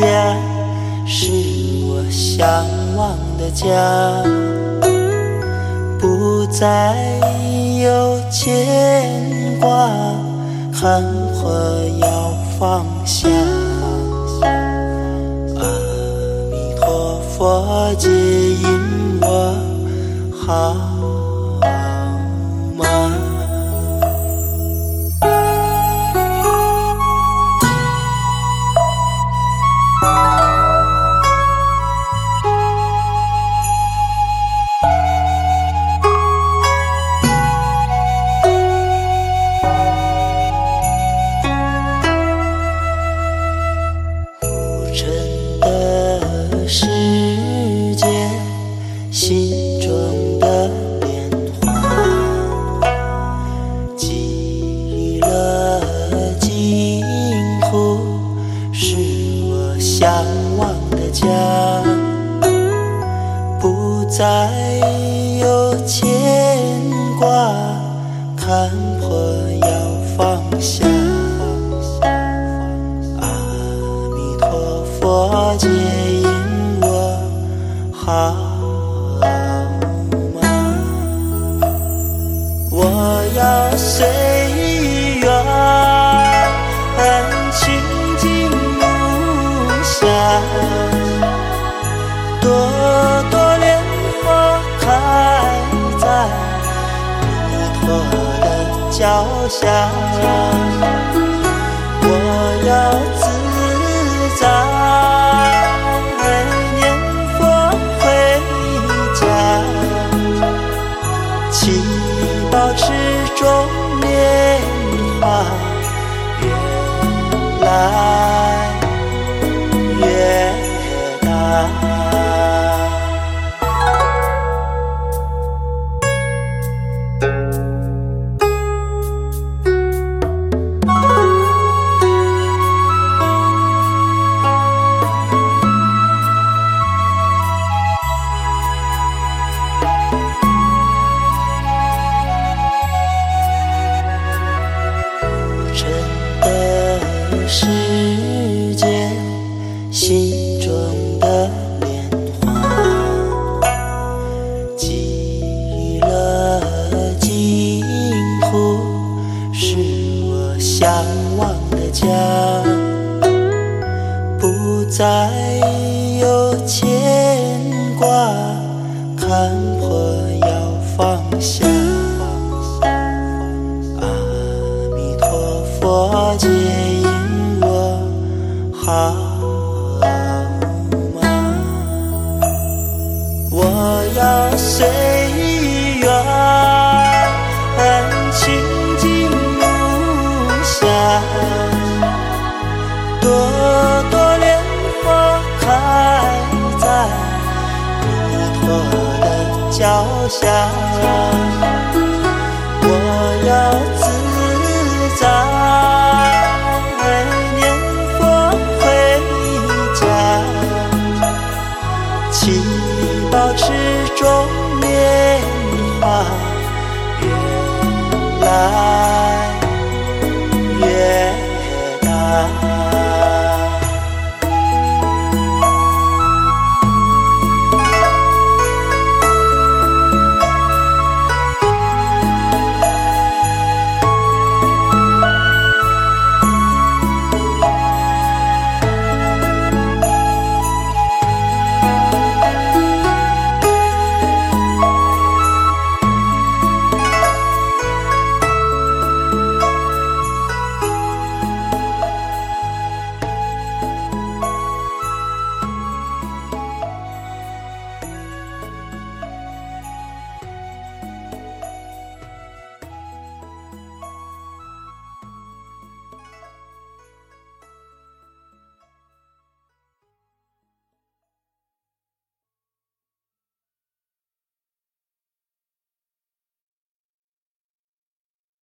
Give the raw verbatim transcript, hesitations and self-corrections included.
远，是我向往的家，不再有牵挂，看破要放下。阿弥陀佛，接引我好吗？世界心中的莲花，极乐净土是我向往的家，不再有牵挂，看破要放下。阿弥陀佛，接引好吗？我要随缘清净无暇，朵朵莲花开在弥陀的脚下，我要自在保持中莲花，越来越大。世界心中的莲花，极乐净土是我向往的家，不再有牵挂，看破要放下。阿弥陀佛，接好吗？我要随缘清净无暇，朵朵莲花开在弥陀的脚下，我要自在保持中莲花，越来